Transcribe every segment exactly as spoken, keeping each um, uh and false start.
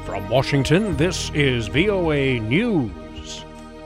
From Washington, this is V O A News.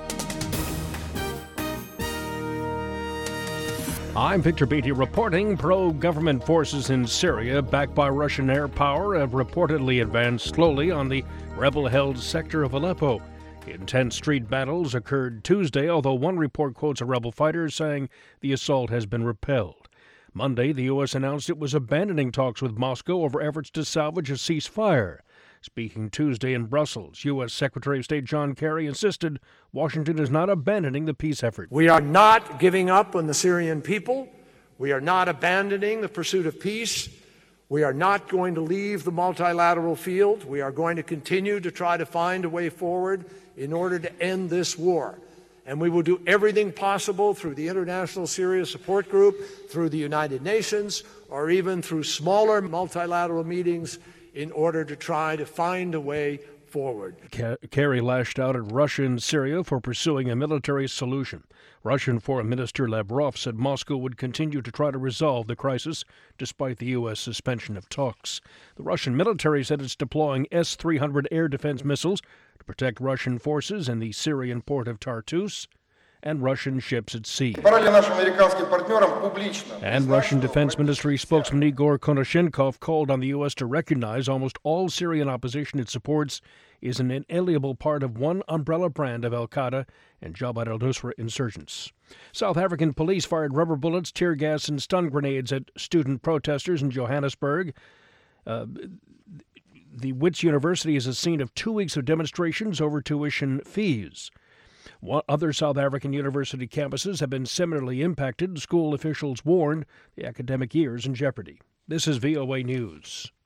I'm Victor Beatty reporting. Pro-government forces in Syria, backed by Russian air power, have reportedly advanced slowly on the rebel-held sector of Aleppo. Intense street battles occurred Tuesday, although one report quotes a rebel fighter saying the assault has been repelled. Monday, the U S announced it was abandoning talks with Moscow over efforts to salvage a ceasefire. Speaking Tuesday in Brussels, U S Secretary of State John Kerry insisted Washington is not abandoning the peace effort. We are not giving up on the Syrian people. We are not abandoning the pursuit of peace. We are not going to leave the multilateral field. We are going to continue to try to find a way forward in order to end this war. And we will do everything possible through the International Syria Support Group, through the United Nations, or even through smaller multilateral meetings in order to try to find a way forward. Kerry lashed out at Russia and Syria for pursuing a military solution. Russian Foreign Minister Lavrov said Moscow would continue to try to resolve the crisis despite the U S suspension of talks. The Russian military said it's deploying S three hundred air defense missiles to protect Russian forces in the Syrian port of Tartus and Russian ships at sea. And Russian Defense Ministry spokesman Igor Konashenkov called on the U S to recognize almost all Syrian opposition it supports is an inalienable part of one umbrella brand of al-Qaeda and Jabhat al-Nusra insurgents. South African police fired rubber bullets, tear gas, and stun grenades at student protesters in Johannesburg. Uh, the Wits University is a scene of two weeks of demonstrations over tuition fees. One other South African university campuses have been similarly impacted. School officials warned the academic year is in jeopardy. This is V O A News.